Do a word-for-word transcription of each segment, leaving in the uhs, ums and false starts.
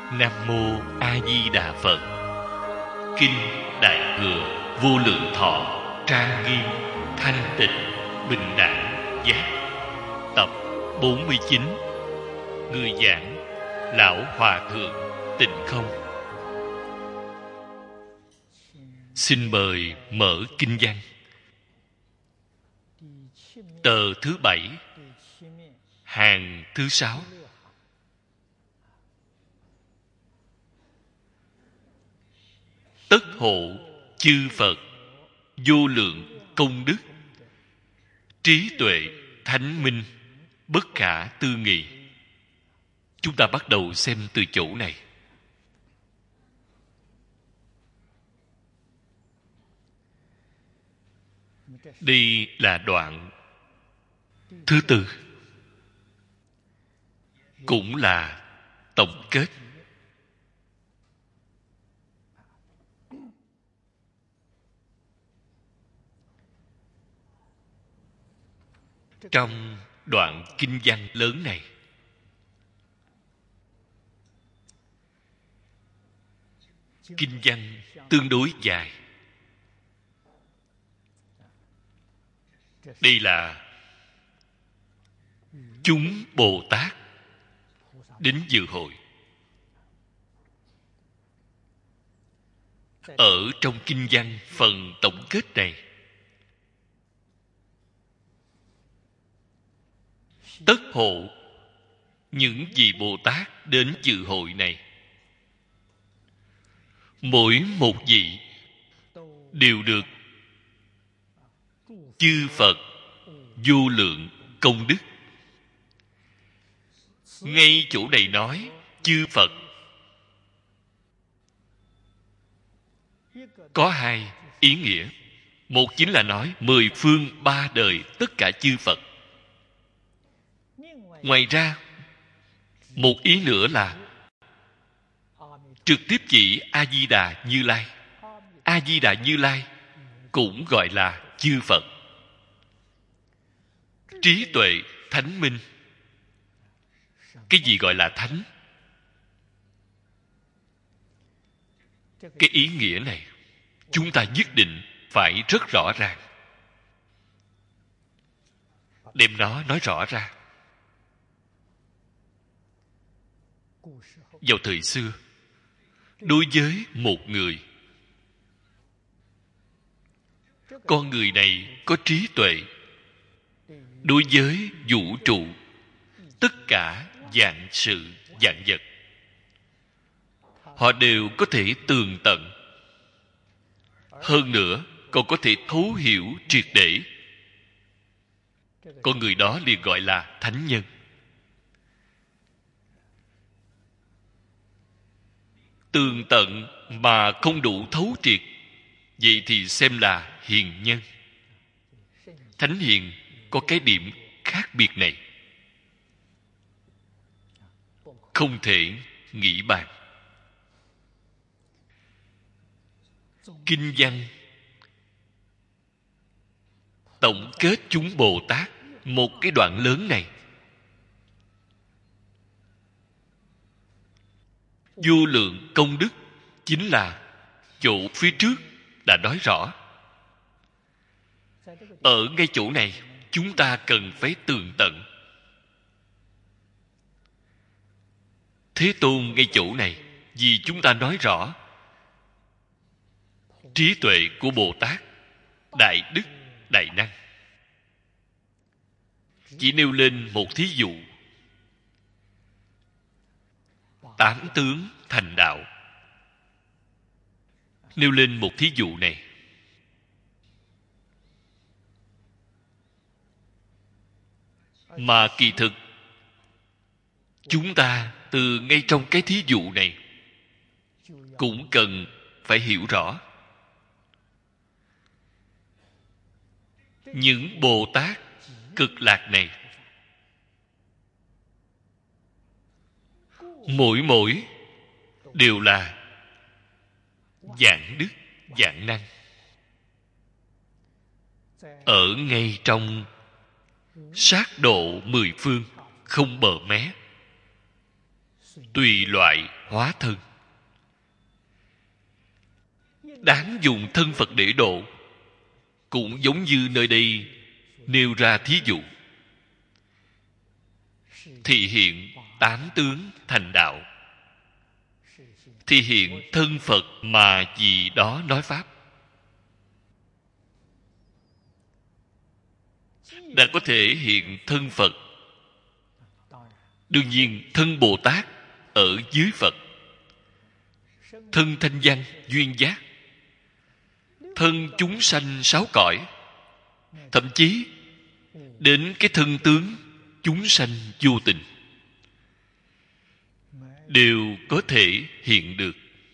Nam mô A Di Đà Phật. Kinh Đại Thừa Vô Lượng Thọ trang nghiêm thanh tịnh bình đẳng giác. Tập bốn mươi chín. Người giảng Lão Hòa Thượng Tịnh Không. Xin mời mở kinh văn. Tờ thứ bảy, hàng thứ sáu. Tất hộ chư Phật vô lượng công đức, trí tuệ thánh minh bất khả tư nghị. Chúng ta bắt đầu xem từ chỗ này. Đây là đoạn thứ tư, cũng là tổng kết. Trong đoạn kinh văn lớn này, kinh văn tương đối dài. Đây là chúng Bồ Tát đến dự hội. Ở trong kinh văn phần tổng kết này, tất hộ những vị Bồ Tát đến dự hội này, mỗi một vị đều được chư Phật vô lượng công đức. Ngay chỗ này nói chư Phật có hai ý nghĩa. Một chính là nói mười phương ba đời tất cả chư Phật. Ngoài ra, một ý nữa là trực tiếp chỉ A-di-đà Như Lai. A-di-đà Như Lai cũng gọi là chư Phật. Trí tuệ thánh minh. Cái gì gọi là thánh? Cái ý nghĩa này chúng ta nhất định phải rất rõ ràng, đem nó nói rõ ra. Vào thời xưa, đối với một người, con người này có trí tuệ đối với vũ trụ, tất cả vạn sự vạn vật, họ đều có thể tường tận. Hơn nữa còn có thể thấu hiểu triệt để. Con người đó liền gọi là thánh nhân. Tường tận mà không đủ thấu triệt, vậy thì xem là hiền nhân. Thánh hiền có cái điểm khác biệt này, không thể nghĩ bàn. Kinh văn tổng kết chúng Bồ Tát một cái đoạn lớn này, vô lượng công đức chính là chỗ phía trước đã nói rõ. Ở ngay chỗ này chúng ta cần phải tường tận. Thế Tôn ngay chỗ này vì chúng ta nói rõ trí tuệ của Bồ Tát, đại đức đại năng. Chỉ nêu lên một thí dụ: tám tướng thành đạo. Nêu lên một thí dụ này, mà kỳ thực chúng ta từ ngay trong cái thí dụ này cũng cần phải hiểu rõ những Bồ Tát cực lạc này, mỗi mỗi đều là vạn đức vạn năng. Ở ngay trong sát độ mười phương không bờ mé, tùy loại hóa thân. Đáng dùng thân Phật để độ, cũng giống như nơi đây nêu ra thí dụ, thị hiện tám tướng thành đạo, thị hiện thân Phật mà vì đó nói pháp. Đã có thể hiện thân Phật, đương nhiên thân Bồ Tát ở dưới Phật, thân thanh văn duyên giác, thân chúng sanh sáu cõi, thậm chí đến cái thân tướng chúng sanh vô tình đều có thể hiện được.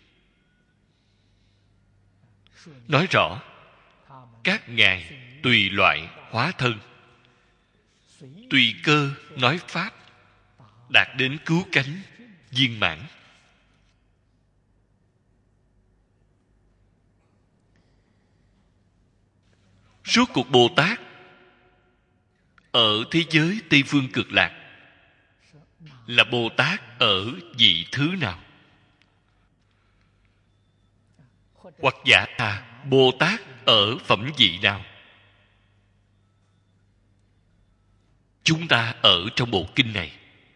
Nói rõ các ngài tùy loại hóa thân, tùy cơ nói pháp, đạt đến cứu cánh viên mãn. Suốt cuộc Bồ Tát ở thế giới Tây Phương Cực Lạc là Bồ Tát ở vị thứ nào? Hoặc giả là Bồ Tát ở phẩm vị nào? Chúng ta ở trong bộ kinh này,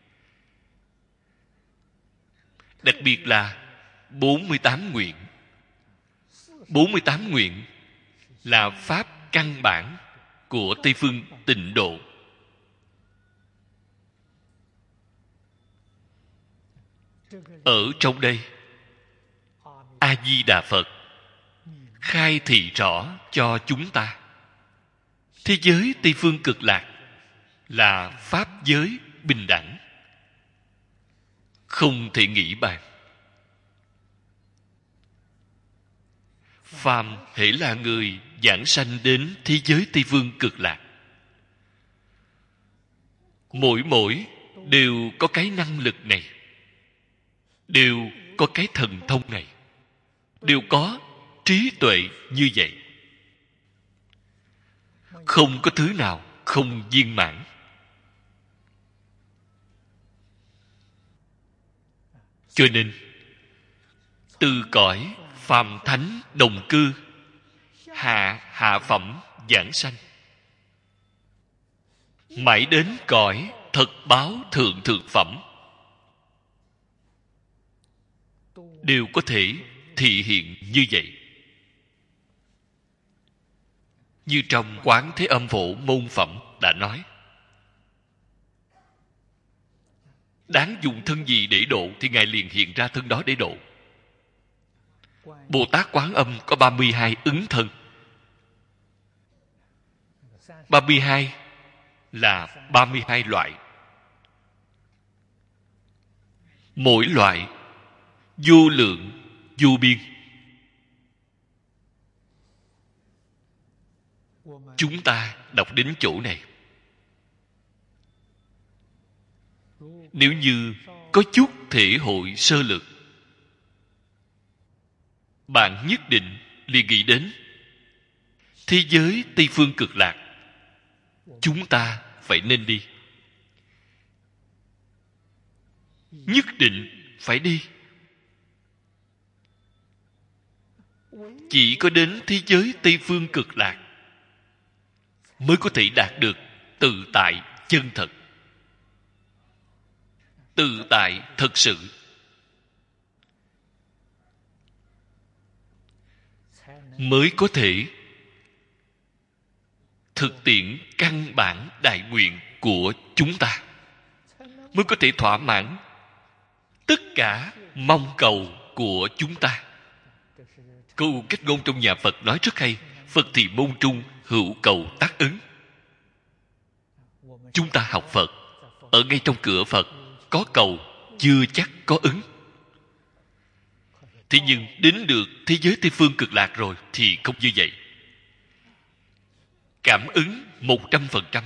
đặc biệt là bốn mươi tám nguyện. bốn mươi tám nguyện là pháp căn bản của Tây Phương Tịnh Độ. Ở trong đây, A Di Đà Phật khai thị rõ cho chúng ta thế giới Tây Phương Cực Lạc là pháp giới bình đẳng, không thể nghĩ bàn. Phàm hễ là người giảng sanh đến thế giới Tây Phương Cực Lạc, mỗi mỗi đều có cái năng lực này, đều có cái thần thông này, đều có trí tuệ như vậy. Không có thứ nào không viên mãn. Cho nên từ cõi phàm thánh đồng cư hạ hạ phẩm giảng sanh, mãi đến cõi thật báo thượng thượng phẩm, đều có thể thị hiện như vậy. Như trong Quán Thế Âm Phổ môn phẩm đã nói, đáng dùng thân gì để độ thì Ngài liền hiện ra thân đó để độ. Bồ Tát Quán Âm có ba mươi hai ứng thân. ba mươi hai là ba mươi hai loại. Mỗi loại vô lượng vô biên. Chúng ta đọc đến chỗ này, nếu như có chút thể hội sơ lược, bạn nhất định liền nghĩ đến thế giới Tây Phương Cực Lạc chúng ta phải nên đi, nhất định phải đi. Chỉ có đến thế giới Tây Phương Cực Lạc mới có thể đạt được tự tại chân thật, tự tại thật sự, mới có thể thực tiễn căn bản đại nguyện của chúng ta, mới có thể thỏa mãn tất cả mong cầu của chúng ta. Câu kết ngôn trong nhà Phật nói rất hay: Phật thì môn trung, hữu cầu tác ứng. Chúng ta học Phật, ở ngay trong cửa Phật có cầu, chưa chắc có ứng. Thế nhưng đến được thế giới Tây Phương Cực Lạc rồi thì không như vậy. Cảm ứng một trăm phần trăm.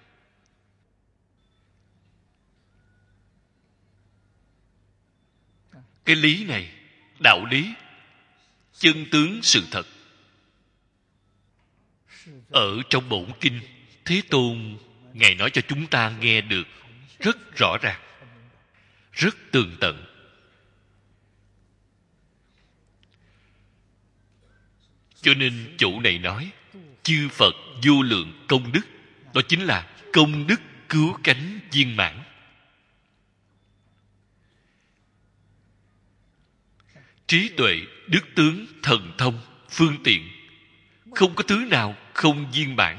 Cái lý này, đạo lý, chân tướng sự thật, ở trong bổn kinh Thế Tôn Ngài nói cho chúng ta nghe được rất rõ ràng. rất tường tận. Cho nên chỗ này nói chư Phật vô lượng công đức, đó chính là công đức cứu cánh viên mãn. Trí tuệ, đức tướng, thần thông, phương tiện, không có thứ nào không viên mãn.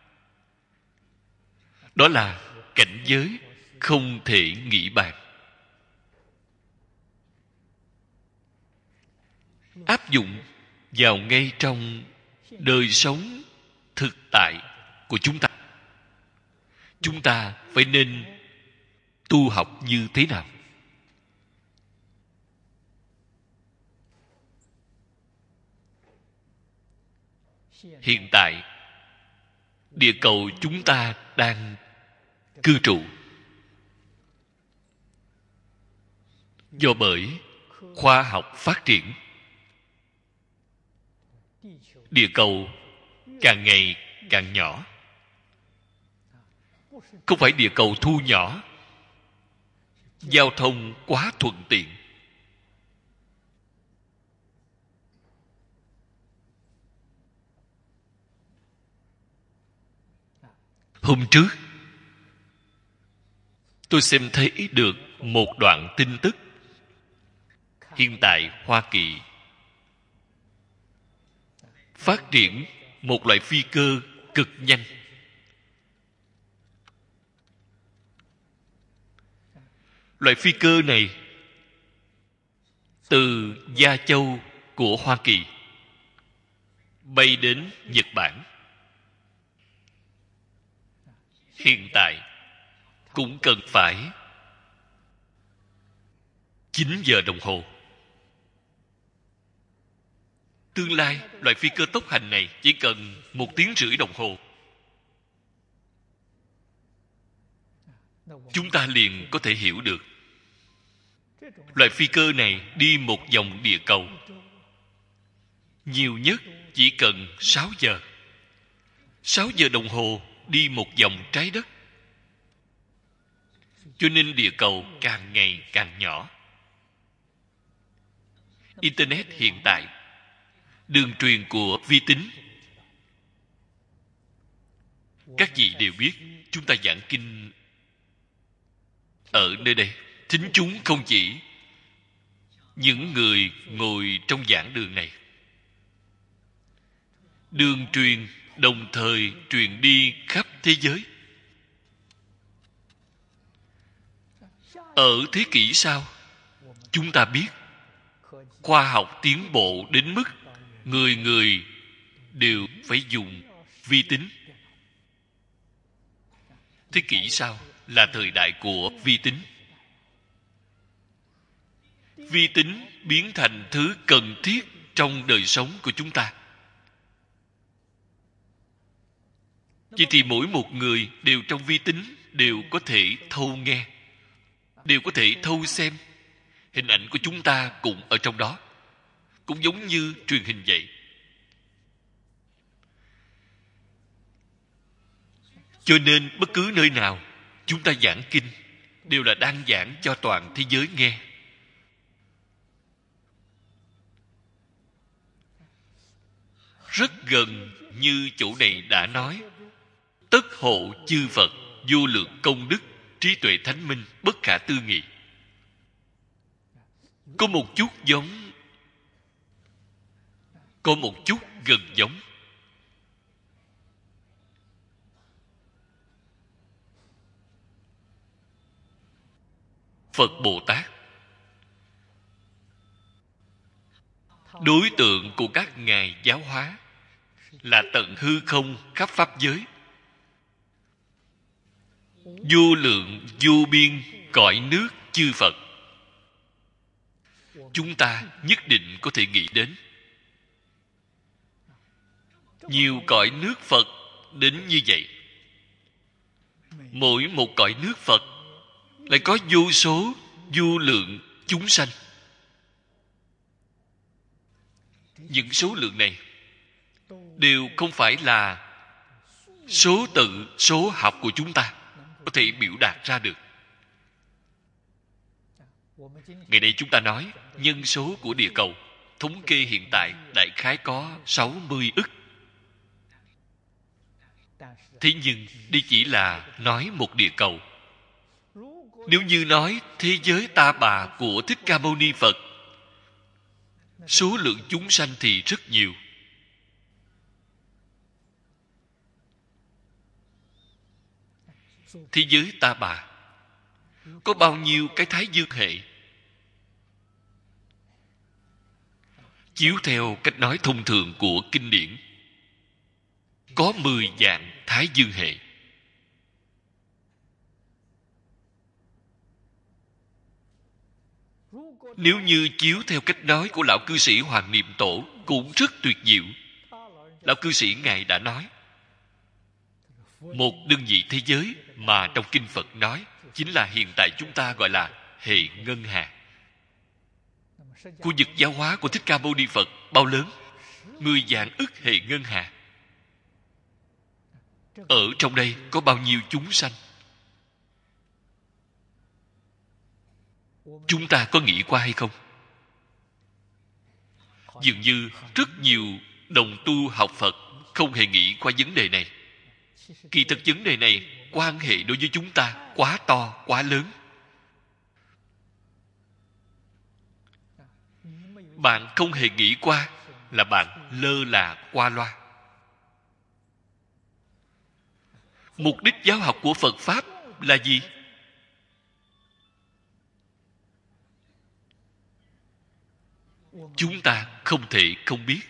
Đó là cảnh giới không thể nghĩ bàn. Áp dụng vào ngay trong đời sống thực tại của chúng ta. Chúng ta phải nên tu học như thế nào? Hiện tại, địa cầu chúng ta đang cư trụ do bởi khoa học phát triển. Địa cầu càng ngày càng nhỏ. Không phải địa cầu thu nhỏ, giao thông quá thuận tiện. Hôm trước tôi xem thấy được một đoạn tin tức. Hiện tại Hoa Kỳ phát triển một loại phi cơ cực nhanh. Loại phi cơ này từ Gia Châu của Hoa Kỳ bay đến Nhật Bản. Hiện tại cũng cần phải chín giờ đồng hồ. Tương lai, loại phi cơ tốc hành này chỉ cần một tiếng rưỡi đồng hồ. Chúng ta liền có thể hiểu được. Loại phi cơ này đi một vòng địa cầu nhiều nhất chỉ cần sáu giờ. sáu giờ đồng hồ đi một vòng trái đất. Cho nên địa cầu càng ngày càng nhỏ. Internet hiện tại, đường truyền của vi tính, các vị đều biết. Chúng ta giảng kinh ở nơi đây, thính chúng không chỉ những người ngồi trong giảng đường này. Đường truyền đồng thời truyền đi khắp thế giới. Ở thế kỷ sau, chúng ta biết khoa học tiến bộ đến mức người người đều phải dùng vi tính. Thế kỷ sau là thời đại của vi tính. Vi tính biến thành thứ cần thiết trong đời sống của chúng ta. Chỉ thì mỗi một người đều trong vi tính, đều có thể thâu nghe, đều có thể thâu xem. Hình ảnh của chúng ta cũng ở trong đó, cũng giống như truyền hình vậy. Cho nên bất cứ nơi nào chúng ta giảng kinh đều là đang giảng cho toàn thế giới nghe. Rất gần như chỗ này đã nói: tất hộ chư Phật vô lượng công đức, trí tuệ thánh minh bất khả tư nghị. Có một chút giống, có một chút gần giống. Phật Bồ Tát, đối tượng của các ngài giáo hóa là tận hư không khắp pháp giới, vô lượng vô biên cõi nước chư Phật. Chúng ta nhất định có thể nghĩ đến nhiều cõi nước Phật đến như vậy. Mỗi một cõi nước Phật lại có vô số vô lượng chúng sanh. Những số lượng này đều không phải là số tự, số học của chúng ta có thể biểu đạt ra được. Ngày nay chúng ta nói nhân số của địa cầu thống kê hiện tại đại khái có sáu mươi ức. Thế nhưng đây chỉ là nói một địa cầu. Nếu như nói thế giới Ta Bà của Thích Ca Mâu Ni Phật, số lượng chúng sanh thì rất nhiều. Thế giới Ta Bà có bao nhiêu cái Thái Dương hệ? Chiếu theo cách nói thông thường của kinh điển, có mười vạn Thái Dương hệ. Nếu như chiếu theo cách nói của lão cư sĩ Hoàng Niệm Tổ cũng rất tuyệt diệu. Lão cư sĩ Ngài đã nói, một đơn vị thế giới mà trong kinh Phật nói chính là hiện tại chúng ta gọi là hệ ngân hà. Khu vực giáo hóa của Thích Ca Mâu Ni Phật bao lớn? Mười vạn ức hệ ngân hà. Ở trong đây có bao nhiêu chúng sanh? Chúng ta có nghĩ qua hay không? Dường như rất nhiều đồng tu học Phật không hề nghĩ qua vấn đề này. Kỳ thực vấn đề này quan hệ đối với chúng ta quá to, quá lớn. Bạn không hề nghĩ qua là bạn lơ là qua loa. Mục đích giáo học của Phật Pháp là gì? Chúng ta không thể không biết.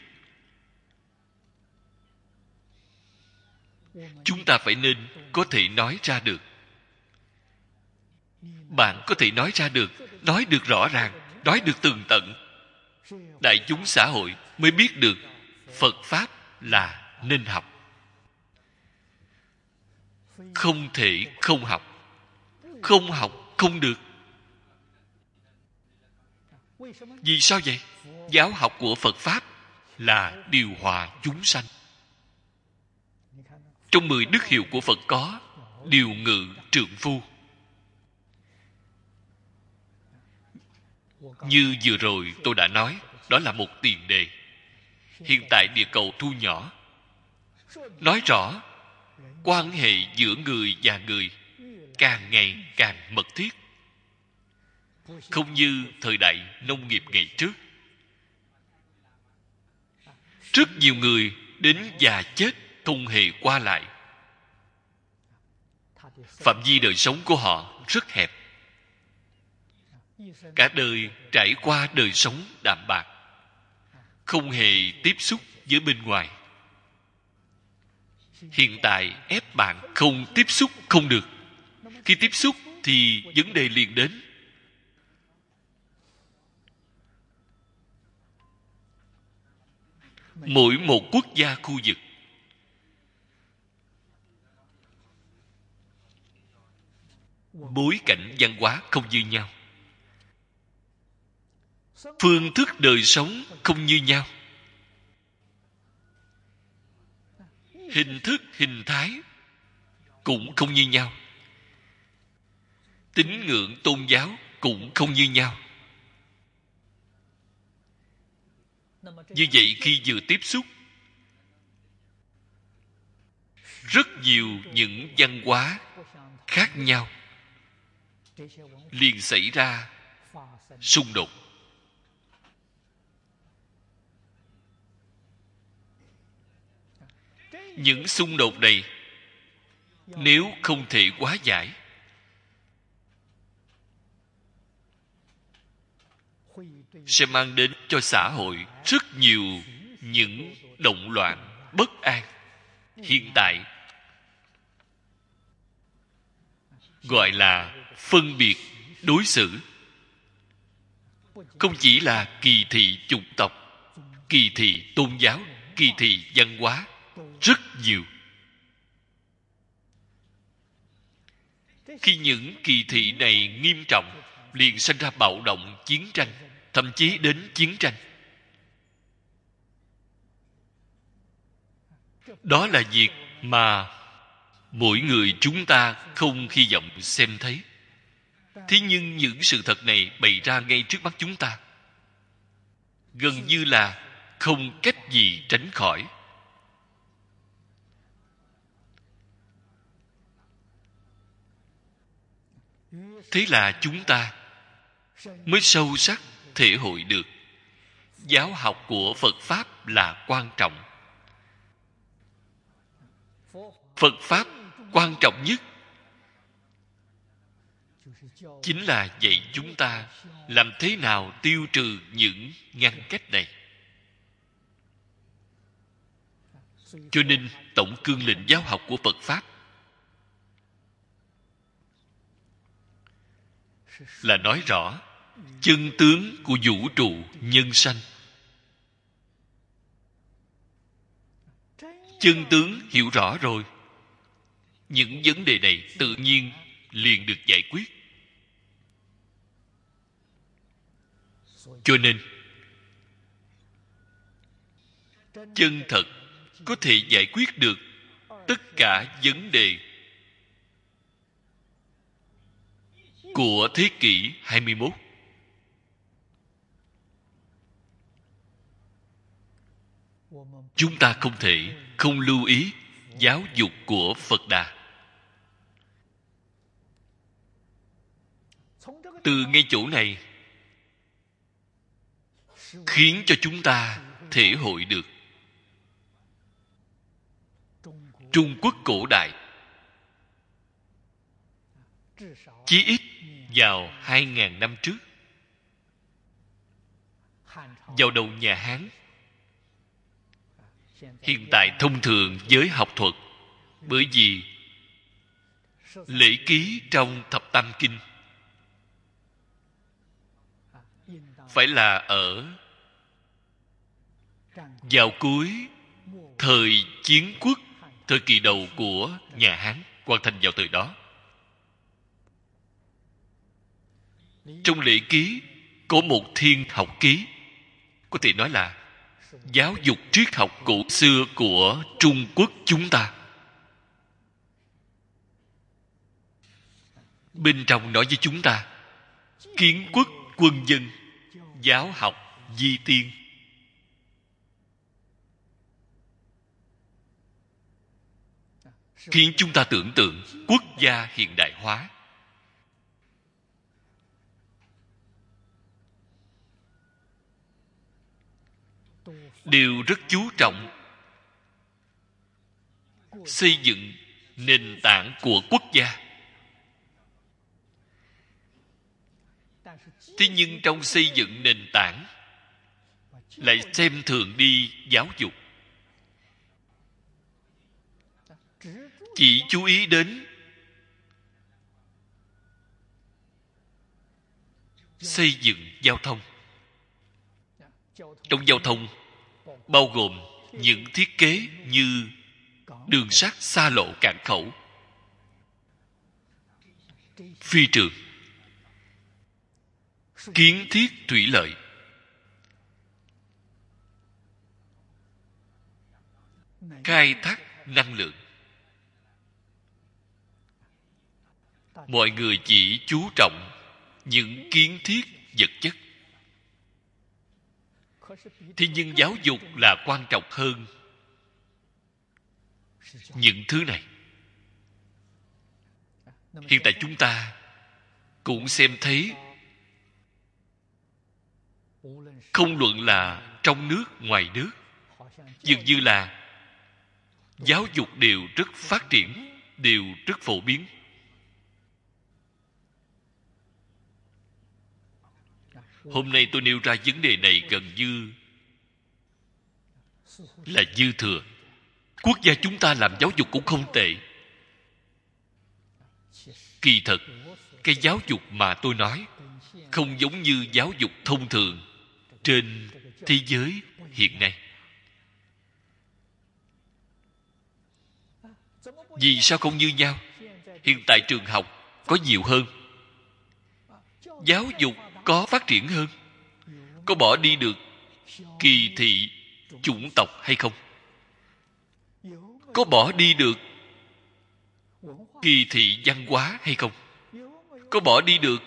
Chúng ta phải nên có thể nói ra được. Bạn có thể nói ra được, nói được rõ ràng, nói được tường tận, đại chúng xã hội mới biết được Phật Pháp là nên học. Không thể không học. Không học không được. Vì sao vậy? Giáo học của Phật Pháp là điều hòa chúng sanh. Trong mười đức hiệu của Phật có điều ngự trượng phu. Như vừa rồi tôi đã nói, đó là một tiền đề. Hiện tại địa cầu thu nhỏ. Nói rõ, quan hệ giữa người và người càng ngày càng mật thiết. Không như thời đại nông nghiệp ngày trước. Rất nhiều người đến già chết không hề qua lại. Phạm vi đời sống của họ rất hẹp. Cả đời trải qua đời sống đạm bạc, không hề tiếp xúc với bên ngoài. Hiện tại ép bạn không tiếp xúc không được. Khi tiếp xúc thì vấn đề liền đến. Mỗi một quốc gia khu vực bối cảnh văn hóa không như nhau, phương thức đời sống không như nhau, hình thức hình thái cũng không như nhau, tín ngưỡng tôn giáo cũng không như nhau. Như vậy khi vừa tiếp xúc, rất nhiều những văn hóa khác nhau liền xảy ra xung đột. Những xung đột này nếu không thể hóa giải, sẽ mang đến cho xã hội rất nhiều những động loạn, bất an. Hiện tại gọi là phân biệt đối xử. Không chỉ là kỳ thị chủng tộc, kỳ thị tôn giáo, kỳ thị văn hóa, rất nhiều. Khi những kỳ thị này nghiêm trọng, liền sinh ra bạo động, chiến tranh, thậm chí đến chiến tranh. Đó là việc mà mỗi người chúng ta không hy vọng xem thấy. Thế nhưng những sự thật này bày ra ngay trước mắt chúng ta, gần như là không cách gì tránh khỏi. Thế là chúng ta mới sâu sắc thể hội được giáo học của Phật Pháp là quan trọng. Phật Pháp quan trọng nhất chính là dạy chúng ta làm thế nào tiêu trừ những ngăn cách này. Cho nên tổng cương lĩnh giáo học của Phật Pháp là nói rõ chân tướng của vũ trụ nhân sanh. Chân tướng hiểu rõ rồi, những vấn đề này tự nhiên liền được giải quyết. Cho nên chân thật có thể giải quyết được tất cả vấn đề của thế kỷ hai mươi mốt. Chúng ta không thể không lưu ý giáo dục của Phật Đà. Từ ngay chỗ này khiến cho chúng ta thể hội được Trung Quốc cổ đại chí ít vào hai ngàn năm trước, vào đầu nhà Hán. Hiện tại thông thường với học thuật, bởi vì lễ ký trong Thập Tam Kinh phải là ở vào cuối thời Chiến Quốc, thời kỳ đầu của nhà Hán, hoàn thành vào thời đó. Trong lễ ký có một thiên học ký, có thể nói là giáo dục triết học cổ xưa của Trung Quốc chúng ta. Bên trong nói với chúng ta kiến quốc quân dân, giáo học di tiên. Khiến chúng ta tưởng tượng quốc gia hiện đại hóa. Đều rất chú trọng xây dựng nền tảng của quốc gia. Thế nhưng trong xây dựng nền tảng lại xem thường đi giáo dục, chỉ chú ý đến xây dựng giao thông. Trong giao thông bao gồm những thiết kế như đường sắt, xa lộ, cảng khẩu, phi trường, kiến thiết thủy lợi, khai thác năng lượng. Mọi người chỉ chú trọng những kiến thiết vật chất. Thế nhưng giáo dục là quan trọng hơn những thứ này. Hiện tại chúng ta cũng xem thấy, không luận là trong nước, ngoài nước, dường như là giáo dục đều rất phát triển, đều rất phổ biến. Hôm nay tôi nêu ra vấn đề này gần như là dư thừa. Quốc gia chúng ta làm giáo dục cũng không tệ. Kỳ thật, cái giáo dục mà tôi nói không giống như giáo dục thông thường trên thế giới hiện nay. Vì sao không như nhau? Hiện tại trường học có nhiều hơn, giáo dục có phát triển hơn. Có bỏ đi được kỳ thị chủng tộc hay không? Có bỏ đi được kỳ thị văn hóa hay không? có bỏ đi được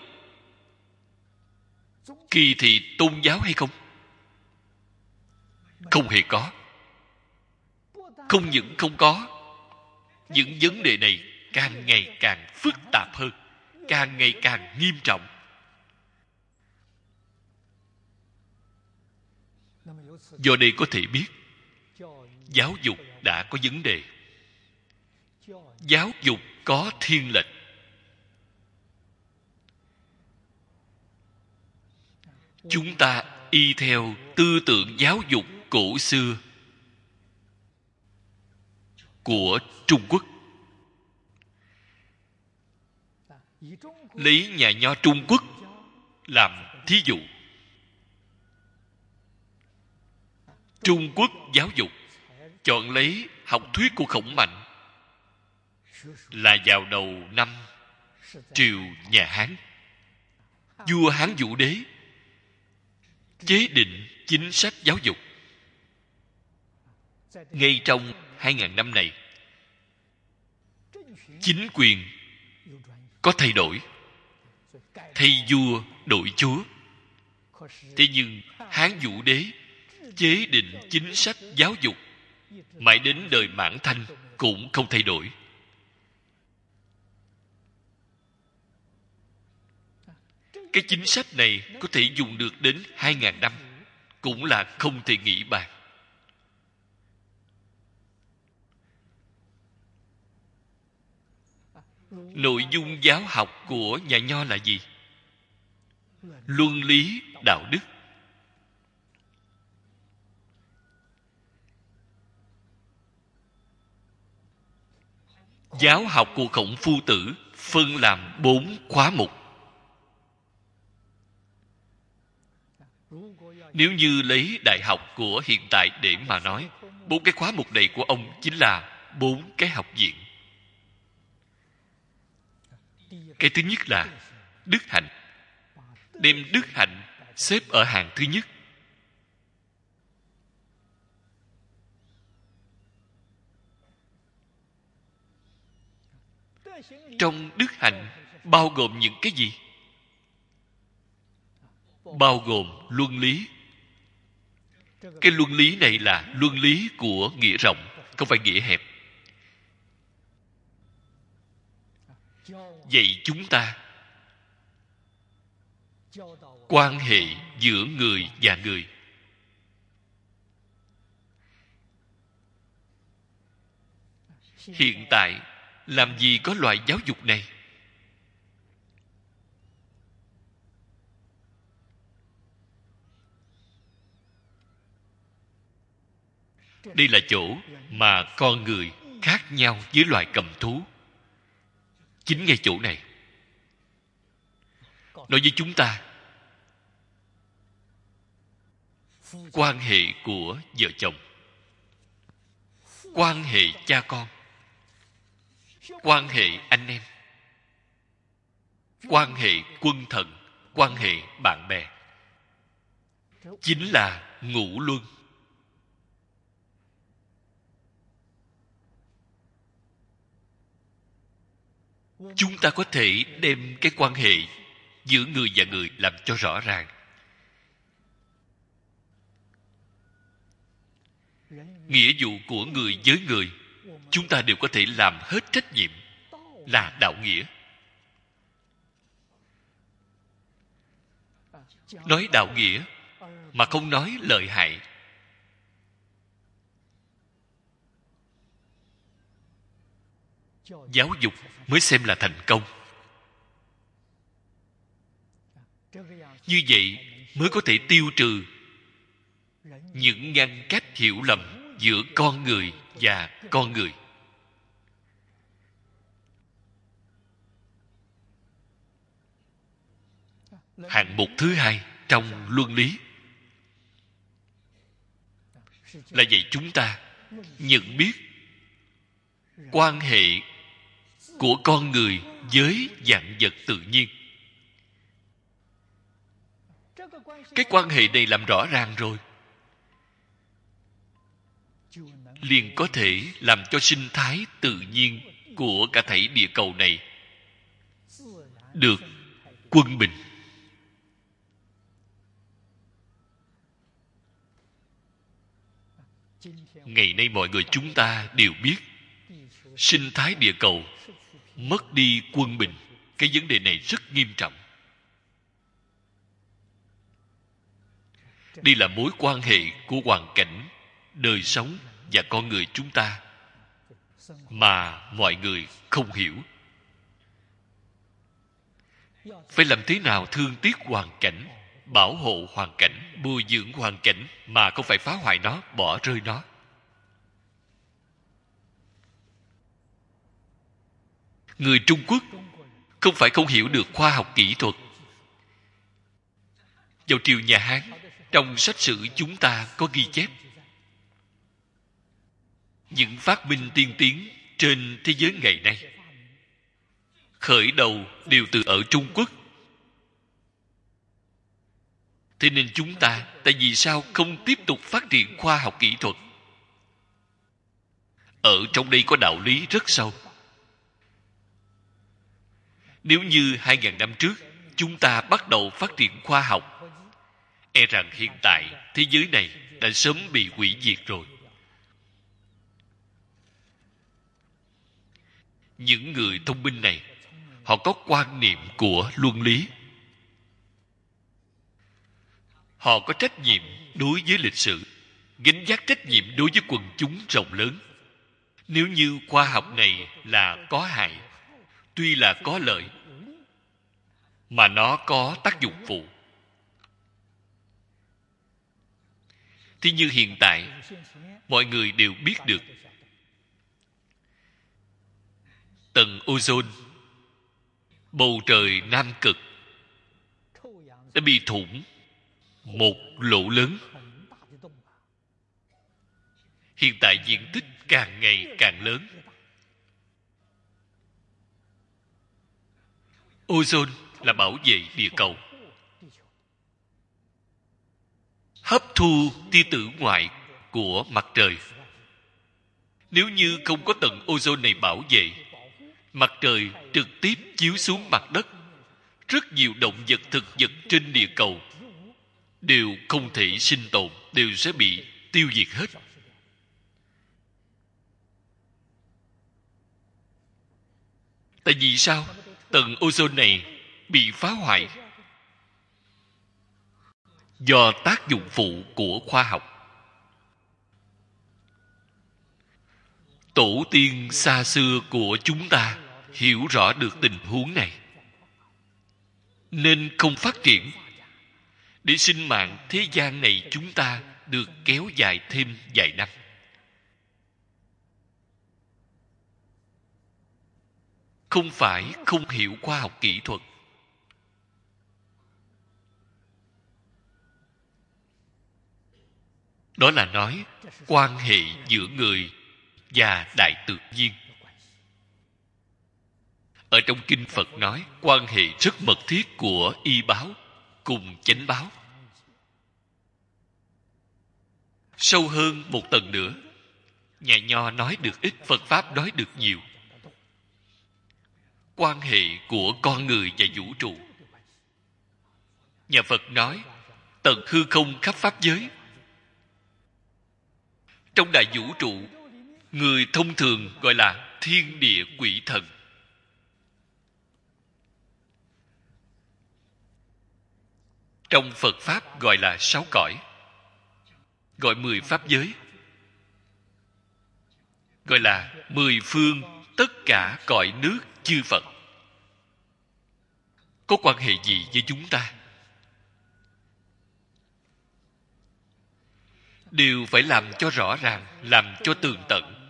kỳ thị tôn giáo hay không? Không hề có. Không những không có, những vấn đề này càng ngày càng phức tạp hơn, càng ngày càng nghiêm trọng. Do đây có thể biết giáo dục đã có vấn đề. Giáo dục có thiên lệch. Chúng ta y theo tư tưởng giáo dục cổ xưa của Trung Quốc. Lấy nhà nho Trung Quốc làm thí dụ. Trung Quốc giáo dục chọn lấy học thuyết của Khổng Mạnh là vào đầu năm Triều nhà Hán. Vua Hán Vũ Đế chế định chính sách giáo dục. Ngay trong hai ngàn năm này, chính quyền có thay đổi, thay vua đổi chúa. Thế nhưng Hán Vũ Đế chế định chính sách giáo dục mãi đến đời Mãn Thanh cũng không thay đổi. Cái chính sách này có thể dùng được đến hai ngàn năm, cũng là không thể nghĩ bàn. Nội dung giáo học của nhà Nho là gì? Luân lý đạo đức. Giáo học của Khổng Phu Tử phân làm bốn khóa mục. Nếu như lấy đại học của hiện tại để mà nói, bốn cái khóa mục này của ông chính là bốn cái học viện. Cái thứ nhất là đức hạnh. Đem đức hạnh xếp ở hàng thứ nhất. Trong đức hạnh bao gồm những cái gì? Bao gồm luân lý. Cái luân lý này là luân lý của nghĩa rộng, không phải nghĩa hẹp. Dạy chúng ta quan hệ giữa người và người. Hiện tại làm gì có loại giáo dục này? Đây là chỗ mà con người khác nhau với loài cầm thú. Chính ngay chỗ này. Nói với chúng ta, quan hệ của vợ chồng, quan hệ cha con, quan hệ anh em, quan hệ quân thần, quan hệ bạn bè, chính là ngũ luân. Chúng ta có thể đem cái quan hệ giữa người và người làm cho rõ ràng. Nghĩa vụ của người với người, chúng ta đều có thể làm hết trách nhiệm, là đạo nghĩa. Nói đạo nghĩa mà không nói lợi hại, giáo dục mới xem là thành công. Như vậy mới có thể tiêu trừ những ngăn cách hiểu lầm giữa con người và con người. Hạng mục thứ hai trong luân lý là dạy chúng ta nhận biết quan hệ của con người với vạn vật tự nhiên. Cái quan hệ này làm rõ ràng rồi, liền có thể làm cho sinh thái tự nhiên của cả thảy địa cầu này được quân bình. Ngày nay mọi người chúng ta đều biết sinh thái địa cầu mất đi quân bình. Cái vấn đề này rất nghiêm trọng. Đây là mối quan hệ của hoàn cảnh, đời sống và con người chúng ta mà mọi người không hiểu. Phải làm thế nào thương tiếc hoàn cảnh, bảo hộ hoàn cảnh, bồi dưỡng hoàn cảnh mà không phải phá hoại nó, bỏ rơi nó. Người Trung Quốc không phải không hiểu được khoa học kỹ thuật. Vào triều nhà Hán, trong sách sử chúng ta có ghi chép những phát minh tiên tiến trên thế giới ngày nay khởi đầu đều từ ở Trung Quốc. Thế nên chúng ta tại vì sao không tiếp tục phát triển khoa học kỹ thuật? Ở trong đây có đạo lý rất sâu. Nếu như hai ngàn năm trước chúng ta bắt đầu phát triển khoa học, e rằng hiện tại thế giới này đã sớm bị hủy diệt rồi. Những người thông minh này, họ có quan niệm của luân lý. Họ có trách nhiệm đối với lịch sử, gánh vác trách nhiệm đối với quần chúng rộng lớn. Nếu như khoa học này là có hại, tuy là có lợi, mà nó có tác dụng phụ. Thế nhưng hiện tại, mọi người đều biết được tầng ozone, bầu trời Nam Cực đã bị thủng một lỗ lớn. Hiện tại diện tích càng ngày càng lớn. Ozone là bảo vệ địa cầu, hấp thu tia tử ngoại của mặt trời. Nếu như không có tầng ozone này bảo vệ, mặt trời trực tiếp chiếu xuống mặt đất, rất nhiều động vật thực vật trên địa cầu đều không thể sinh tồn, đều sẽ bị tiêu diệt hết. Tại vì sao? Tầng ozone này bị phá hoại do tác dụng phụ của khoa học. Tổ tiên xa xưa của chúng ta hiểu rõ được tình huống này, nên không phát triển, để sinh mạng thế gian này chúng ta được kéo dài thêm vài năm. Không phải không hiểu khoa học kỹ thuật. Đó là nói quan hệ giữa người và đại tự nhiên. Ở trong kinh Phật nói quan hệ rất mật thiết của y báo cùng chánh báo. Sâu hơn một tầng nữa, nhà Nho nói được ít, Phật Pháp nói được nhiều. Quan hệ của con người và vũ trụ. Nhà Phật nói tầng hư không khắp pháp giới. Trong đại vũ trụ, người thông thường gọi là thiên địa quỷ thần. Trong Phật Pháp gọi là sáu cõi, gọi mười pháp giới, gọi là mười phương tất cả cõi nước chư Phật. Có quan hệ gì với chúng ta? Đều phải làm cho rõ ràng, làm cho tường tận.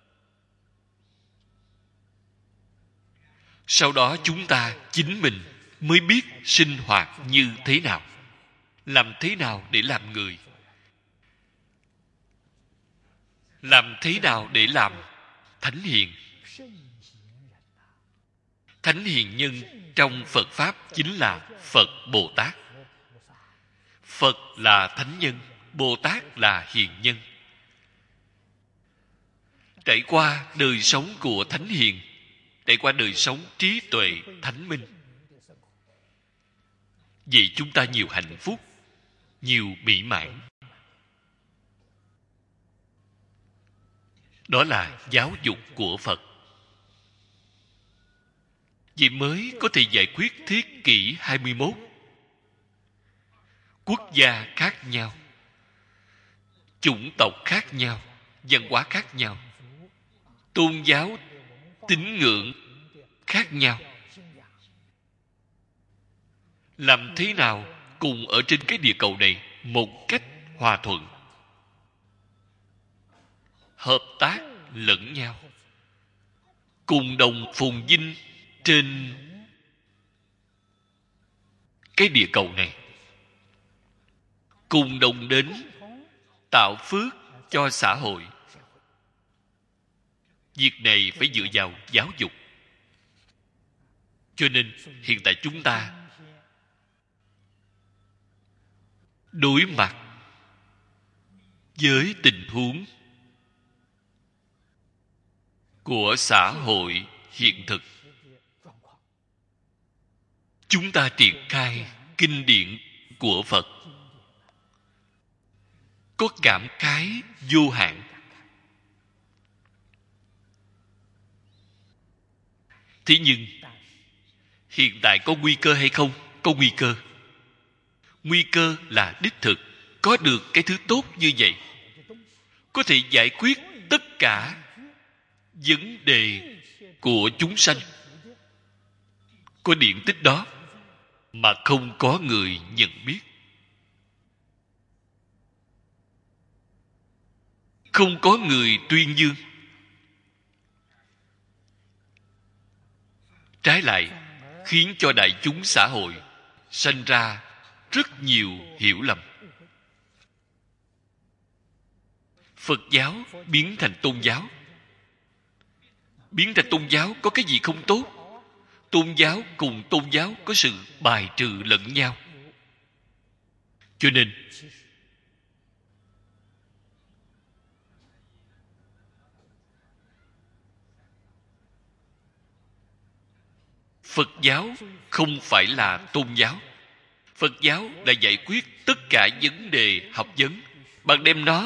Sau đó chúng ta chính mình mới biết sinh hoạt như thế nào, làm thế nào để làm người, làm thế nào để làm thánh hiền. Thánh hiền nhân trong Phật Pháp chính là Phật Bồ Tát. Phật là thánh nhân, Bồ Tát là hiền nhân. Trải qua đời sống của thánh hiền, trải qua đời sống trí tuệ thánh minh, Vậy chúng ta nhiều hạnh phúc, nhiều mỹ mãn. Đó là giáo dục của Phật. Vậy mới có thể giải quyết thế kỷ hai mươi mốt. Quốc gia khác nhau, chủng tộc khác nhau, văn hóa khác nhau, tôn giáo, tín ngưỡng khác nhau. Làm thế nào cùng ở trên cái địa cầu này một cách hòa thuận, hợp tác lẫn nhau, cùng đồng phồn vinh trên cái địa cầu này, cùng đồng đến tạo phước cho xã hội. Việc này phải dựa vào giáo dục. Cho nên hiện tại chúng ta đối mặt với tình huống của xã hội hiện thực, chúng ta triển khai kinh điển của Phật có cảm khái vô hạn. Thế nhưng hiện tại có nguy cơ hay không? Có nguy cơ. Nguy cơ là đích thực có được cái thứ tốt như vậy, có thể giải quyết tất cả vấn đề của chúng sanh. Có điện tích đó mà không có người nhận biết, không có người tuyên dương. Trái lại khiến cho đại chúng xã hội sanh ra rất nhiều hiểu lầm. Phật giáo biến thành tôn giáo. Biến thành tôn giáo có cái gì không tốt? Tôn giáo cùng tôn giáo có sự bài trừ lẫn nhau. Cho nên Phật giáo không phải là tôn giáo. Phật giáo là giải quyết tất cả vấn đề học vấn. Bạn đem nó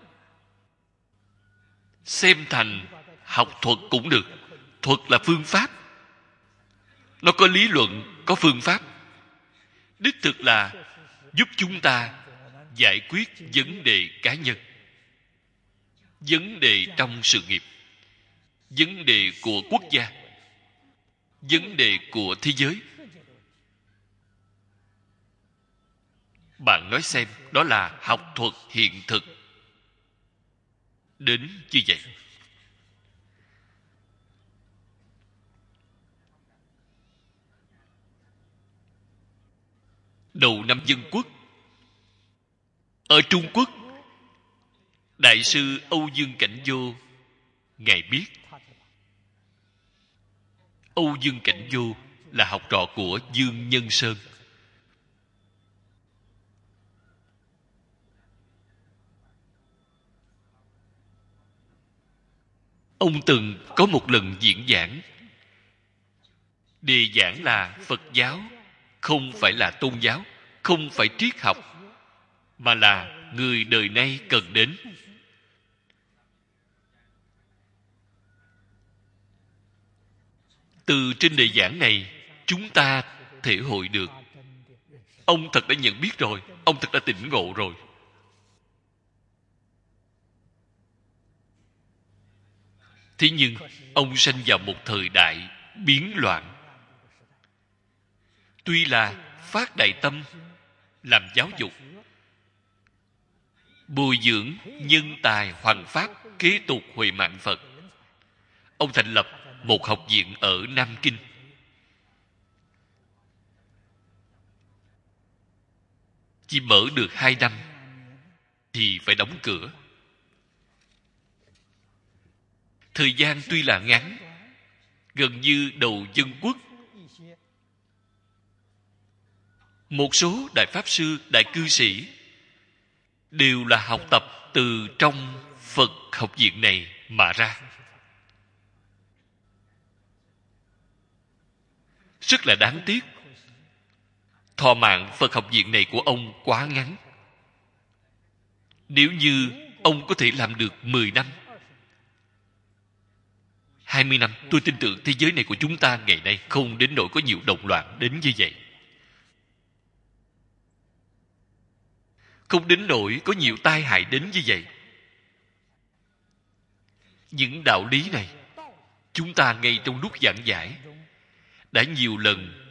xem thành học thuật cũng được. Thuật là phương pháp. Nó có lý luận, có phương pháp. Đích thực là giúp chúng ta giải quyết vấn đề cá nhân, vấn đề trong sự nghiệp, vấn đề của quốc gia, vấn đề của thế giới. Bạn nói xem, đó là học thuật hiện thực đến như vậy. Đầu năm Dân Quốc, ở Trung Quốc, Đại sư Âu Dương Cảnh Vô, Ngài biết Âu Dương Cảnh Vô là học trò của Dương Nhân Sơn. Ông từng có một lần diễn giảng. Đề giảng là Phật giáo không phải là tôn giáo, không phải triết học, mà là người đời nay cần đến. Từ trên đề giảng này, chúng ta thể hội được ông thật đã nhận biết rồi, ông thật đã tỉnh ngộ rồi. Thế nhưng ông sanh vào một thời đại biến loạn. Tuy là phát đại tâm làm giáo dục, bồi dưỡng nhân tài hoằng pháp kế tục huệ mạng Phật, ông thành lập một học viện ở Nam Kinh. Chỉ mở được hai năm thì phải đóng cửa. Thời gian tuy là ngắn, gần như đầu Dân Quốc, một số đại pháp sư, đại cư sĩ đều là học tập từ trong Phật học viện này mà ra. Rất là đáng tiếc. thọ mạng Phật học viện này của ông quá ngắn. Nếu như ông có thể làm được mười năm, hai mươi năm, tôi tin tưởng thế giới này của chúng ta ngày nay không đến nỗi có nhiều động loạn đến như vậy. Không đến nỗi có nhiều tai hại đến như vậy. Những đạo lý này, chúng ta ngay trong lúc giảng giải đã nhiều lần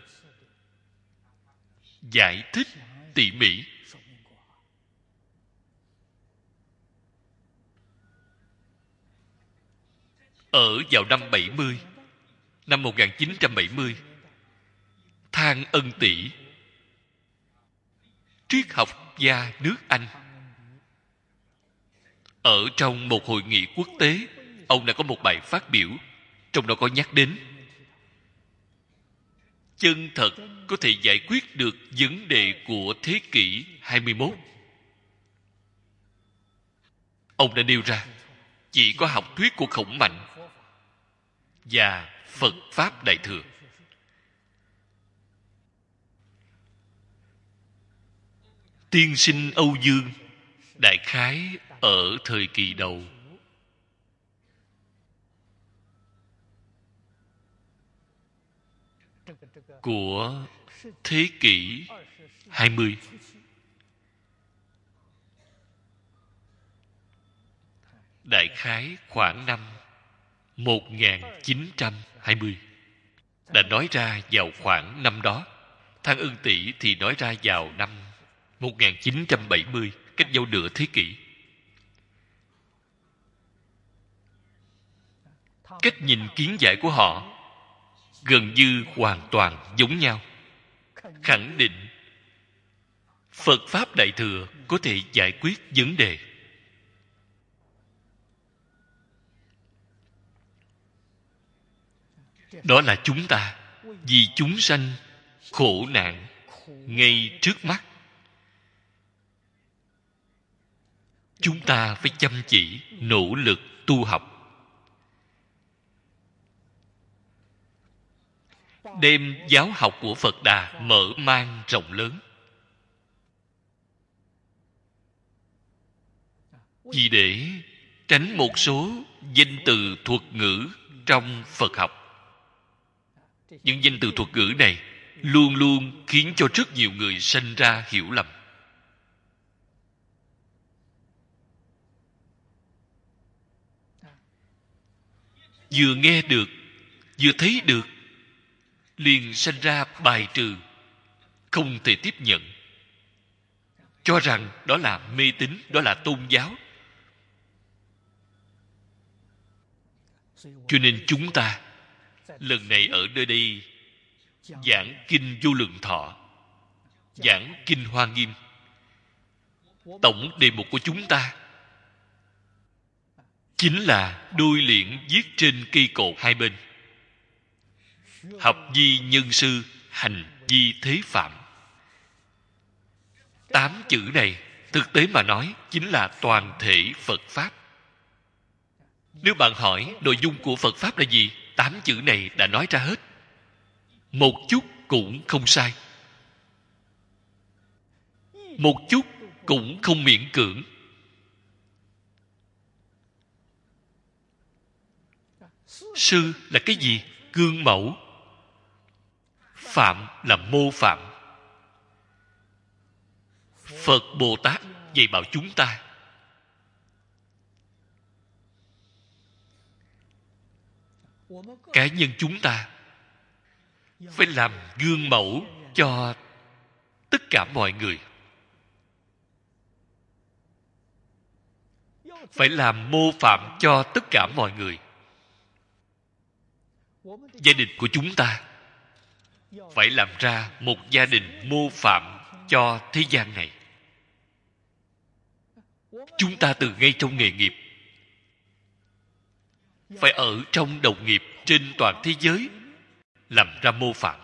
giải thích tỉ mỉ. Ở vào năm bảy mươi, năm một nghìn chín trăm bảy mươi, Thang Ân Tỷ, triết học gia nước Anh, ở trong một hội nghị quốc tế, ông đã có một bài phát biểu, trong đó có nhắc đến chân thật có thể giải quyết được vấn đề của thế kỷ hai mươi mốt. Ông đã nêu ra chỉ có học thuyết của Khổng Mạnh và Phật Pháp Đại Thừa. Tiên sinh Âu Dương đại khái ở thời kỳ đầu của thế kỷ hai mươi, đại khái khoảng năm một nghìn chín trăm hai mươi, đã nói ra vào khoảng năm đó. Thang Ân Tỷ thì nói ra vào năm một nghìn chín trăm bảy mươi, cách nhau nửa thế kỷ. Cách nhìn kiến giải của họ gần như hoàn toàn giống nhau, khẳng định Phật Pháp Đại Thừa có thể giải quyết vấn đề. Đó là chúng ta vì chúng sanh khổ nạn ngay trước mắt, chúng ta phải chăm chỉ nỗ lực tu học, đem giáo học của Phật Đà mở mang rộng lớn. Vì để tránh một số danh từ thuật ngữ trong Phật học. Những danh từ thuật ngữ này luôn luôn khiến cho rất nhiều người sinh ra hiểu lầm. Vừa nghe được, vừa thấy được, liền sinh ra bài trừ, không thể tiếp nhận, cho rằng đó là mê tín, đó là tôn giáo. Cho nên chúng ta lần này ở nơi đây giảng kinh Vô Lượng Thọ, giảng kinh Hoa Nghiêm, tổng đề mục của chúng ta chính là đôi liễn viết trên cây cột hai bên: học vi nhân sư, hành vi thế phạm. Tám chữ này thực tế mà nói chính là toàn thể Phật Pháp. Nếu bạn hỏi nội dung của Phật Pháp là gì, tám chữ này đã nói ra hết, một chút cũng không sai, một chút cũng không miễn cưỡng. Sư là cái gì? Gương mẫu. Phạm là mô phạm. Phật Bồ Tát dạy bảo chúng ta cá nhân chúng ta phải làm gương mẫu cho tất cả mọi người, phải làm mô phạm cho tất cả mọi người. Gia đình của chúng ta phải làm ra một gia đình mô phạm cho thế gian này. Chúng ta từ ngay trong nghề nghiệp phải ở trong đồng nghiệp trên toàn thế giới làm ra mô phạm.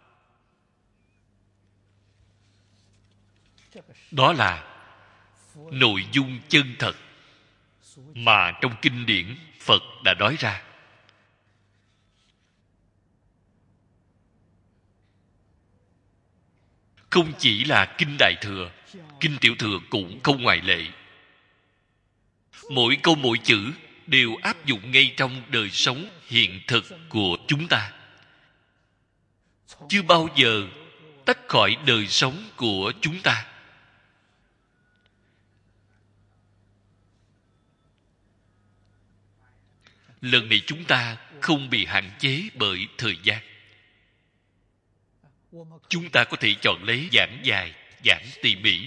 Đó là nội dung chân thật mà trong kinh điển Phật đã nói ra. Không chỉ là Kinh Đại Thừa, Kinh Tiểu Thừa cũng không ngoại lệ. Mỗi câu mỗi chữ đều áp dụng ngay trong đời sống hiện thực của chúng ta, chưa bao giờ tách khỏi đời sống của chúng ta. Lần này chúng ta không bị hạn chế bởi thời gian. Chúng ta có thể chọn lấy giảng dài, giảng tỉ mỉ.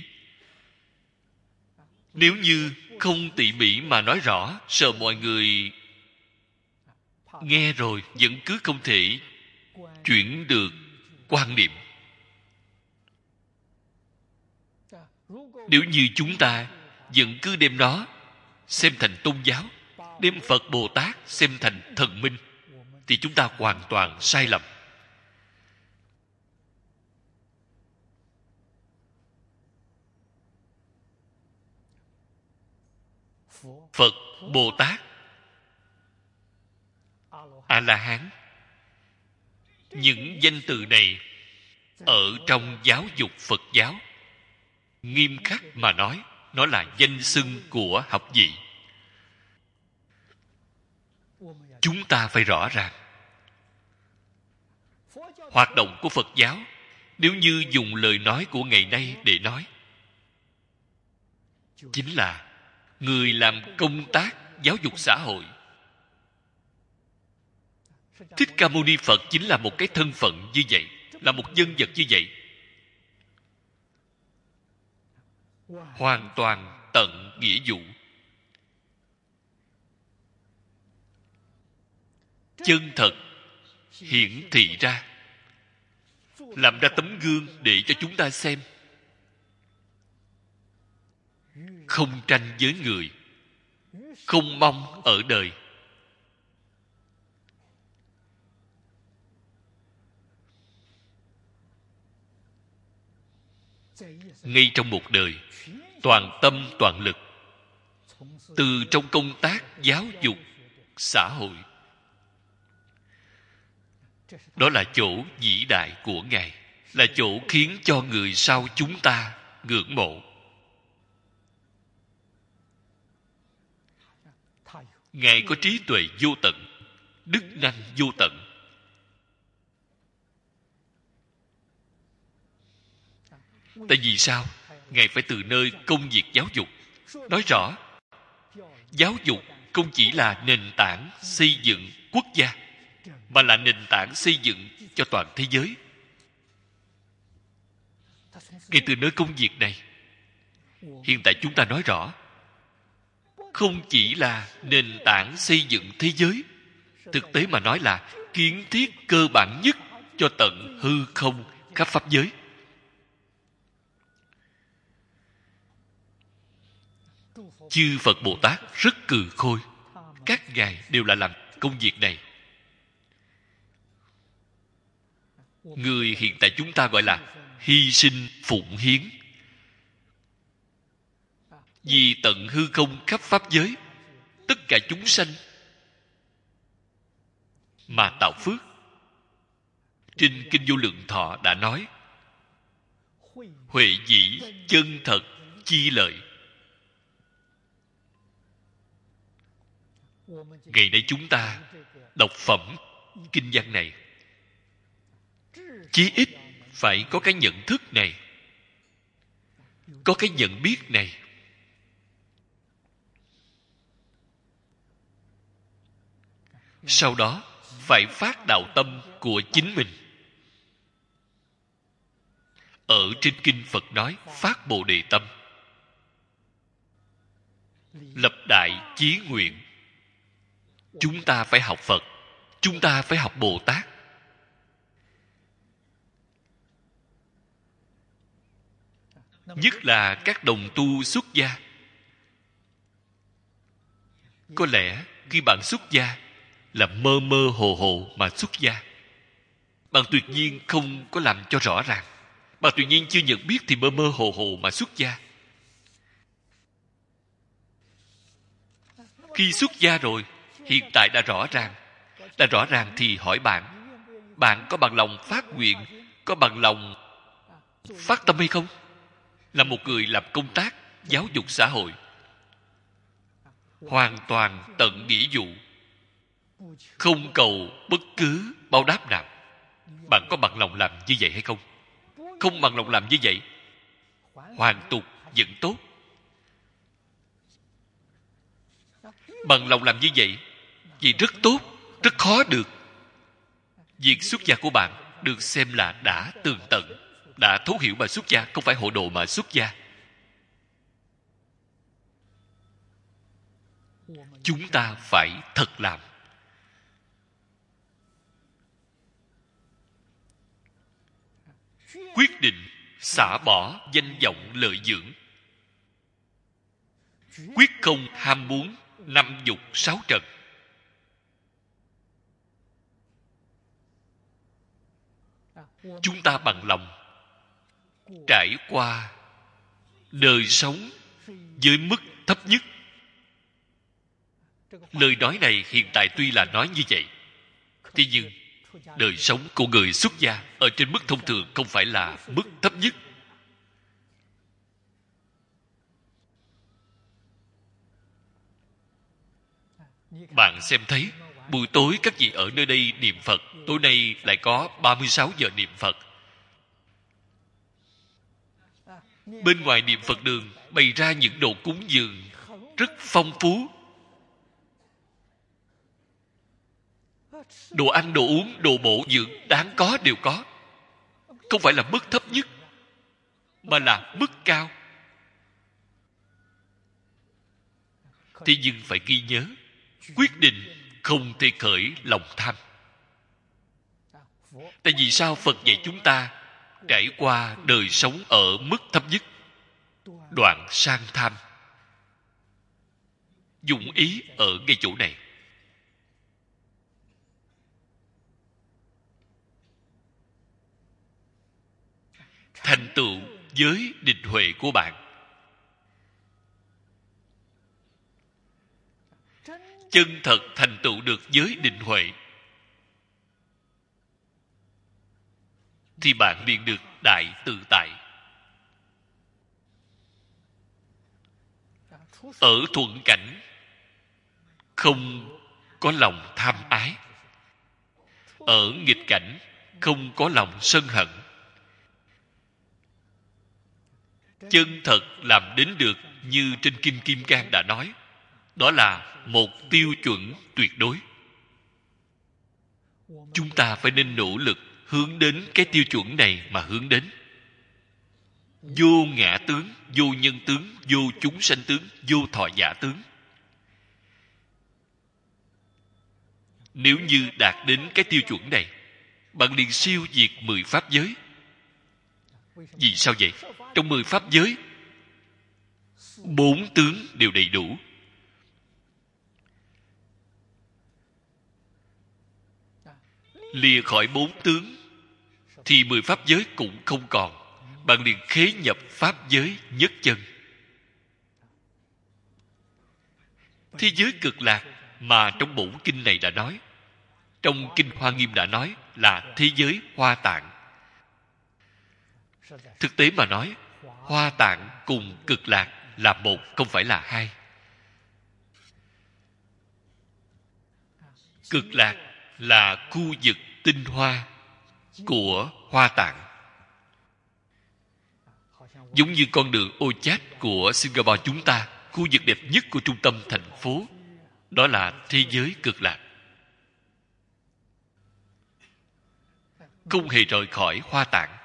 Nếu như không tỉ mỉ mà nói rõ, sợ mọi người nghe rồi vẫn cứ không thể chuyển được quan niệm. Nếu như chúng ta vẫn cứ đem nó xem thành tôn giáo, đem Phật Bồ Tát xem thành thần minh, thì chúng ta hoàn toàn sai lầm. Phật, Bồ Tát, A-la-hán, những danh từ này ở trong giáo dục Phật giáo, nghiêm khắc mà nói, nó là danh xưng của học vị. Chúng ta phải rõ ràng, hoạt động của Phật giáo, nếu như dùng lời nói của ngày nay để nói, chính là người làm công tác giáo dục xã hội. Thích Ca Mâu Ni Phật chính là một cái thân phận như vậy, là một nhân vật như vậy, hoàn toàn tận nghĩa vụ. Chân thật hiển thị ra, làm ra tấm gương để cho chúng ta xem. Không tranh với người, không mong ở đời. Ngay trong một đời, toàn tâm toàn lực, từ trong công tác giáo dục xã hội. Đó là chỗ vĩ đại của Ngài, là chỗ khiến cho người sau chúng ta ngưỡng mộ. Ngài có trí tuệ vô tận, đức năng vô tận. Tại vì sao? Ngài phải từ nơi công việc giáo dục. Nói rõ, giáo dục không chỉ là nền tảng xây dựng quốc gia, mà là nền tảng xây dựng cho toàn thế giới. Ngay từ nơi công việc này, hiện tại chúng ta nói rõ, không chỉ là nền tảng xây dựng thế giới, thực tế mà nói là kiến thiết cơ bản nhất cho tận hư không khắp pháp giới. Chư Phật Bồ Tát rất cừ khôi, các ngài đều là làm công việc này. Người hiện tại chúng ta gọi là hy sinh phụng hiến, vì tận hư không khắp pháp giới, tất cả chúng sanh mà tạo phước. Trên Kinh Vô Lượng Thọ đã nói, huệ dĩ chân thật chi lợi. Ngày nay chúng ta đọc phẩm kinh văn này, chí ít phải có cái nhận thức này, có cái nhận biết này. Sau đó phải phát đạo tâm của chính mình. Ở trên kinh Phật nói phát Bồ Đề tâm, lập đại chí nguyện. Chúng ta phải học Phật, chúng ta phải học Bồ Tát. Nhất là các đồng tu xuất gia. Có lẽ khi bạn xuất gia là mơ mơ hồ hồ mà xuất gia, bạn tuyệt nhiên không có làm cho rõ ràng. Bạn tuyệt nhiên chưa nhận biết thì mơ mơ hồ hồ mà xuất gia. Khi xuất gia rồi, hiện tại đã rõ ràng. Đã rõ ràng thì hỏi bạn, bạn có bằng lòng phát nguyện, có bằng lòng Phát tâm hay không? Là một người làm công tác giáo dục xã hội, hoàn toàn tận nghĩa vụ, không cầu bất cứ báo đáp nào. Bạn có bằng lòng làm như vậy hay không? Không bằng lòng làm như vậy, hoàn tục vẫn tốt. Bằng lòng làm như vậy, vì rất tốt, rất khó được. Việc xuất gia của bạn được xem là đã tường tận, đã thấu hiểu mà xuất gia, không phải hộ đồ mà xuất gia. Chúng ta phải thật làm. Quyết định xả bỏ danh vọng lợi dưỡng, quyết không ham muốn năm dục sáu trần. Chúng ta bằng lòng trải qua đời sống với mức thấp nhất. Lời nói này hiện tại tuy là nói như vậy, thế nhưng đời sống của người xuất gia ở trên mức thông thường, không phải là mức thấp nhất. Bạn xem thấy buổi tối các vị ở nơi đây niệm Phật, tối nay lại có ba mươi sáu giờ niệm Phật. Bên ngoài niệm Phật đường bày ra những đồ cúng dường rất phong phú. Đồ ăn, đồ uống, đồ bổ dưỡng đáng có đều có. Không phải là mức thấp nhất, mà là mức cao. Thế nhưng phải ghi nhớ, quyết định không thể khởi lòng tham. Tại vì sao Phật dạy chúng ta trải qua đời sống ở mức thấp nhất, đoạn sang tham? Dụng ý ở ngay chỗ này. Thành tựu giới định huệ của bạn. Chân thật thành tựu được giới định huệ, thì bạn liền được đại tự tại. Ở thuận cảnh không có lòng tham ái, ở nghịch cảnh không có lòng sân hận. Chân thật làm đến được như trên Kinh Kim Cang đã nói, đó là một tiêu chuẩn tuyệt đối. Chúng ta phải nên nỗ lực hướng đến cái tiêu chuẩn này mà hướng đến. Vô ngã tướng, vô nhân tướng, vô chúng sanh tướng, vô thọ giả tướng. Nếu như đạt đến cái tiêu chuẩn này, bạn liền siêu diệt mười pháp giới. Vì sao vậy? Trong mười pháp giới, bốn tướng đều đầy đủ. Lìa khỏi bốn tướng thì mười pháp giới cũng không còn. Bạn liền khế nhập pháp giới nhất chân. Thế giới cực lạc mà trong bổn kinh này đã nói, trong Kinh Hoa Nghiêm đã nói là thế giới Hoa Tạng. Thực tế mà nói, Hoa Tạng cùng cực lạc là một, không phải là hai. Cực lạc là khu vực tinh hoa của Hoa Tạng. Giống như con đường ô chát của Singapore chúng ta, khu vực đẹp nhất của trung tâm thành phố, đó là thế giới cực lạc. Không hề rời khỏi Hoa Tạng.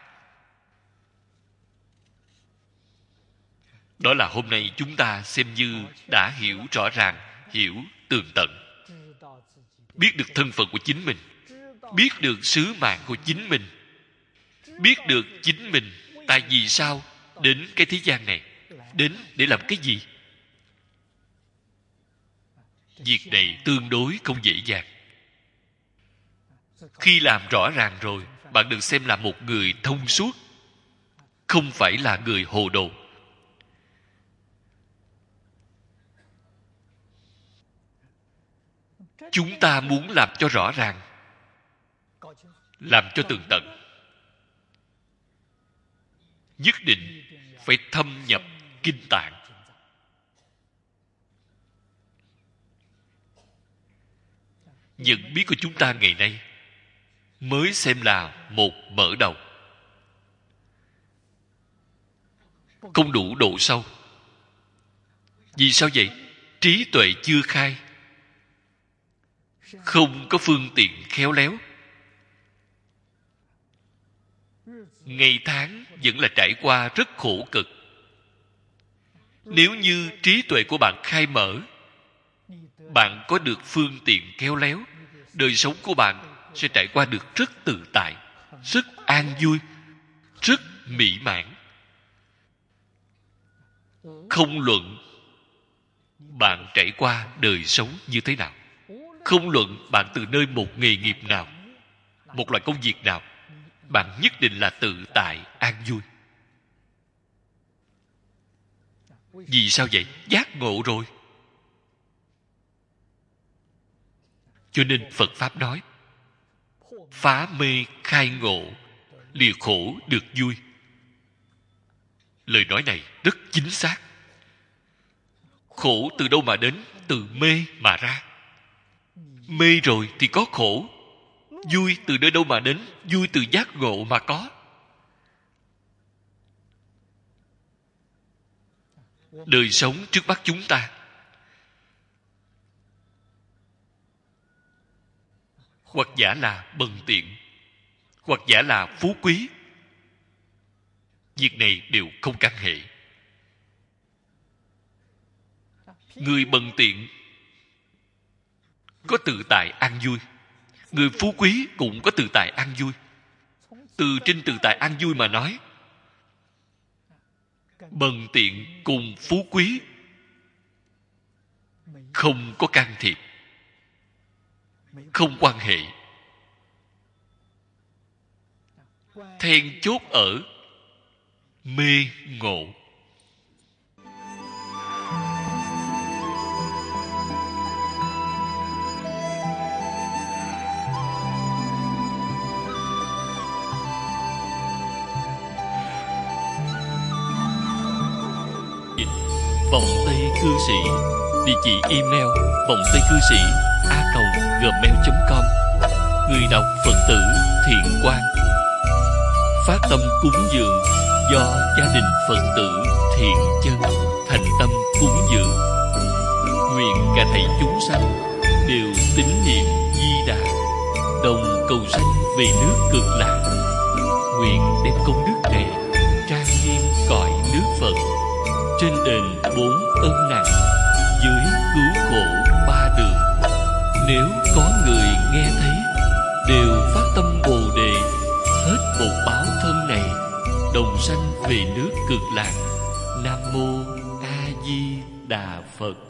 Đó là hôm nay chúng ta xem như đã hiểu rõ ràng, hiểu tường tận. Biết được thân phận của chính mình, biết được sứ mạng của chính mình, biết được chính mình tại vì sao đến cái thế gian này, đến để làm cái gì. Việc này tương đối không dễ dàng. Khi làm rõ ràng rồi, bạn được xem là một người thông suốt, không phải là người hồ đồ. Chúng ta muốn làm cho rõ ràng, làm cho tường tận. nhất định phải thâm nhập kinh tạng. Nhận biết của chúng ta ngày nay mới xem là một mở đầu, không đủ độ sâu. Vì sao vậy? Trí tuệ chưa khai, không có phương tiện khéo léo. Ngày tháng vẫn là trải qua rất khổ cực. Nếu như trí tuệ của bạn khai mở, bạn có được phương tiện khéo léo, đời sống của bạn sẽ trải qua được rất tự tại, rất an vui, rất mỹ mãn. Không luận bạn trải qua đời sống như thế nào, không luận bạn từ nơi một nghề nghiệp nào, một loại công việc nào, bạn nhất định là tự tại, an vui. Vì sao vậy? Giác ngộ rồi. Cho nên Phật Pháp nói, phá mê khai ngộ, lìa khổ được vui. Lời nói này rất chính xác. Khổ từ đâu mà đến? Từ mê mà ra. Mê rồi thì có khổ. Vui từ nơi đâu mà đến? Vui từ giác ngộ mà có. Đời sống trước mắt chúng ta, hoặc giả là bần tiện, hoặc giả là phú quý, việc này đều không căn hệ. Người bần tiện có tự tại an vui, người phú quý cũng có tự tại an vui. Từ trên tự tại an vui mà nói, bần tiện cùng phú quý không có can thiệp, không quan hệ. Then chốt ở mê ngộ. Vọng Tây Cư Sĩ. Địa chỉ email vọng tây cư sĩ a còng gmail chấm com. Người đọc Phật tử Thiện Quang. Phát tâm cúng dường do gia đình Phật tử Thiện Chân thành tâm cúng dường. Nguyện cả thảy chúng sanh đều tín niệm Di Đà, đồng cầu sanh về nước Cực Lạc. Nguyện đem công đức này trang nghiêm cõi nước Phật, trên đền bốn ân nặng, dưới cứu khổ ba đường. Nếu có người nghe thấy, đều phát tâm Bồ Đề, hết bột báo thân này, đồng sanh về nước Cực Lạc. Nam mô A Di Đà Phật.